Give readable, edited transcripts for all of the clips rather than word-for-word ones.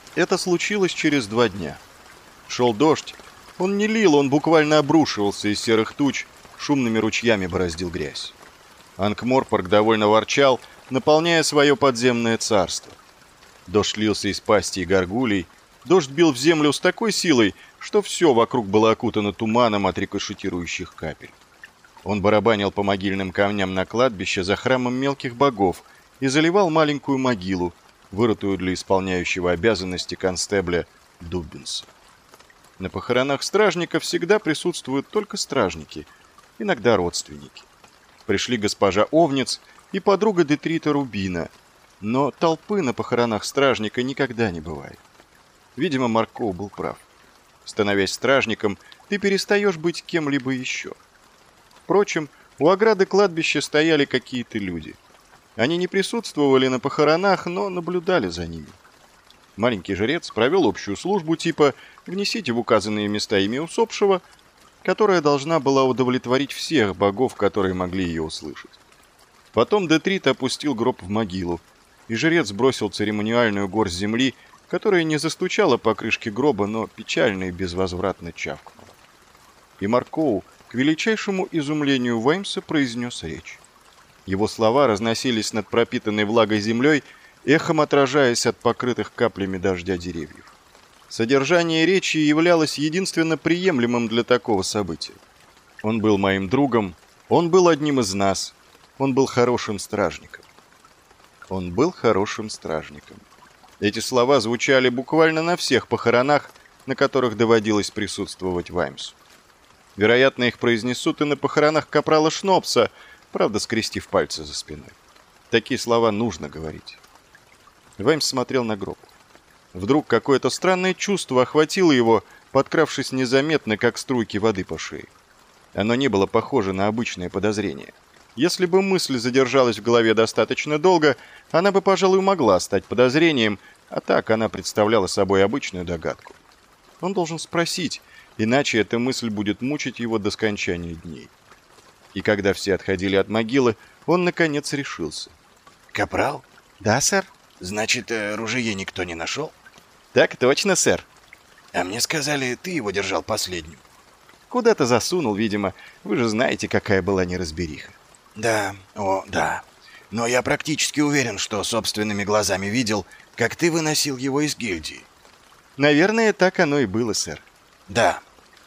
Это случилось через 2 дня. Шел дождь. Он не лил, он буквально обрушивался из серых туч, шумными ручьями бороздил грязь. Анкморпорк довольно ворчал, наполняя свое подземное царство. Дождь лился из пастей горгулей, дождь бил в землю с такой силой, что все вокруг было окутано туманом от рикошетирующих капель. Он барабанил по могильным камням на кладбище за храмом мелких богов и заливал маленькую могилу, вырытую для исполняющего обязанности констебля Дуббинса. На похоронах стражника всегда присутствуют только стражники, иногда родственники. Пришли госпожа Овниц и подруга Детрита Рубина, но толпы на похоронах стражника никогда не бывает. Видимо, Маркоу был прав. Становясь стражником, ты перестаешь быть кем-либо еще. Впрочем, у ограды кладбища стояли какие-то люди. Они не присутствовали на похоронах, но наблюдали за ними. Маленький жрец провел общую службу типа «внесите в указанные места имя усопшего», которая должна была удовлетворить всех богов, которые могли ее услышать. Потом Детрит опустил гроб в могилу, и жрец бросил церемониальную горсть земли, которая не застучала по крышке гроба, но печально и безвозвратно чавкнула. И Маркоу, к величайшему изумлению Ваймса, произнес речь. Его слова разносились над пропитанной влагой землей, эхом отражаясь от покрытых каплями дождя деревьев. Содержание речи являлось единственно приемлемым для такого события. Он был моим другом, он был одним из нас, он был хорошим стражником. Он был хорошим стражником. Эти слова звучали буквально на всех похоронах, на которых доводилось присутствовать Ваймсу. Вероятно, их произнесут и на похоронах капрала Шнопса, правда, скрестив пальцы за спиной. Такие слова нужно говорить. Ваймс смотрел на гроб. Вдруг какое-то странное чувство охватило его, подкравшись незаметно, как струйки воды по шее. Оно не было похоже на обычное подозрение. Если бы мысль задержалась в голове достаточно долго, она бы, пожалуй, могла стать подозрением, а так она представляла собой обычную догадку. Он должен спросить, иначе эта мысль будет мучить его до скончания дней. И когда все отходили от могилы, он, наконец, решился. «Капрал? «Да, сэр». Значит, ружье никто не нашел?» «Так точно, сэр». «А мне сказали, ты его держал последним». «Куда-то засунул, видимо. Вы же знаете, какая была неразбериха». «Да, да. Но я практически уверен, что собственными глазами видел, как ты выносил его из гильдии». «Наверное, так оно и было, сэр». «Да.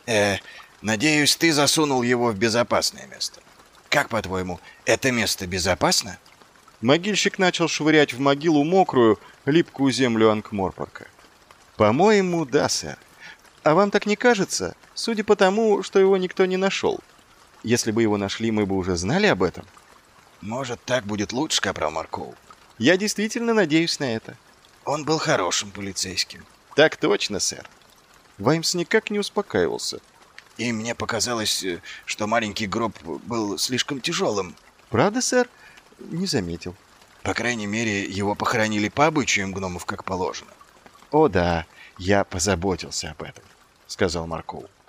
Надеюсь, ты засунул его в безопасное место. Как, по-твоему, это место безопасно?» Могильщик начал швырять в могилу мокрую, липкую землю Анкморпорка. «По-моему, да, сэр. А вам так не кажется? Судя по тому, что его никто не нашел. Если бы его нашли, мы бы уже знали об этом». «Может, так будет лучше, капрал Маркоу?» «Я действительно надеюсь на это». «Он был хорошим полицейским». «Так точно, сэр». Ваймс никак не успокаивался. «И мне показалось, что маленький гроб был слишком тяжелым». «Правда, сэр?» «Не заметил». «По крайней мере, его похоронили по обычаям гномов, как положено». «О да, я позаботился об этом», — сказал Маркоу.